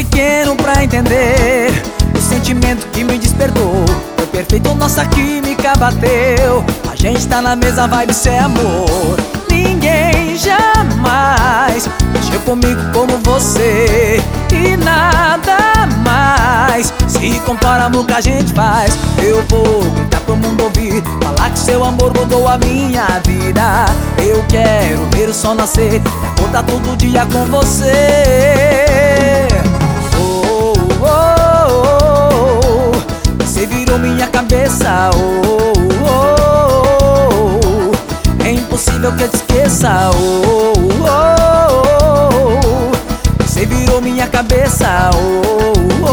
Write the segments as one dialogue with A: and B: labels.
A: pequeno pra entender o sentimento que me despertou. Foi perfeito, nossa química bateu. A gente tá na mesma vibe, cê é amor. Ninguém jamais mexeu comigo como você, e nada mais se compara ao amor que a gente faz. Eu vou gritar pro mundo ouvir, falar que seu amor mudou a minha vida. Eu quero ver o sol nascer e acordar todo dia com você. Oh, oh, oh, oh. Você virou minha cabeça. Oh, oh, oh. É impossível que eu te esqueça. Oh, oh, oh. Você virou minha cabeça. Oh, oh,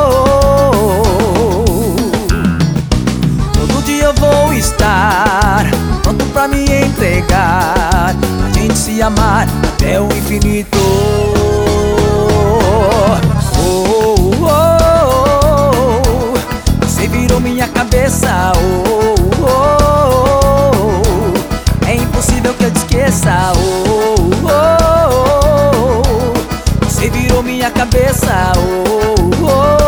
A: oh. Todo dia eu vou estar pronto pra me entregar, a gente se amar até o infinito. Oh, oh, oh. Você virou minha cabeça. Oh, oh, oh. É impossível que eu te esqueça. Oh, oh, oh. Você virou minha cabeça. Oh, oh, oh.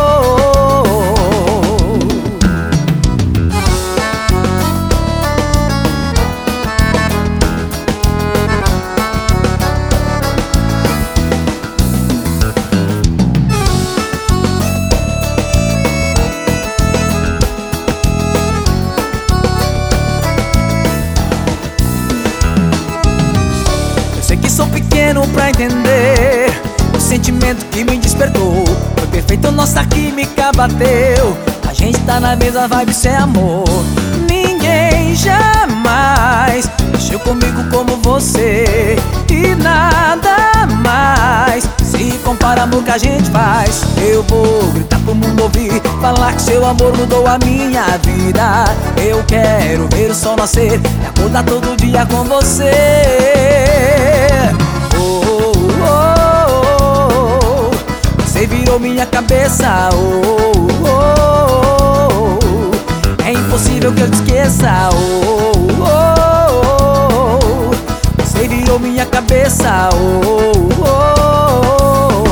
A: Sou pequeno pra entender o sentimento que me despertou. Foi perfeito, nossa química bateu. A gente tá na mesma vibe, cê é amor. Ninguém jamais mexeu comigo como você, e nada mais se compara ao amor que a gente faz. Eu vou gritar pro mundo ouvir, falar que seu amor mudou a minha vida. Eu quero ver o sol nascer e acordar todo dia com você. Oh, oh, oh. Você virou minha cabeça. Oh, oh, oh. É impossível que eu te esqueça. Oh, oh, oh. Você virou minha cabeça. Oh, oh, oh.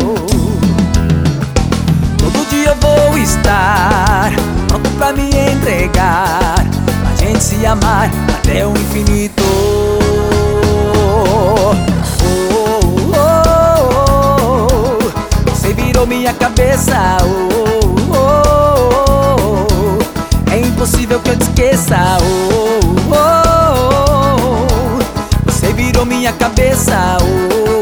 A: Todo dia eu vou estar pronto pra me entregar, pra gente se amar até o infinito. Minha cabeça. Oh, oh, oh. É impossível que eu te esqueça. Oh, oh, oh. Você virou minha cabeça. Oh,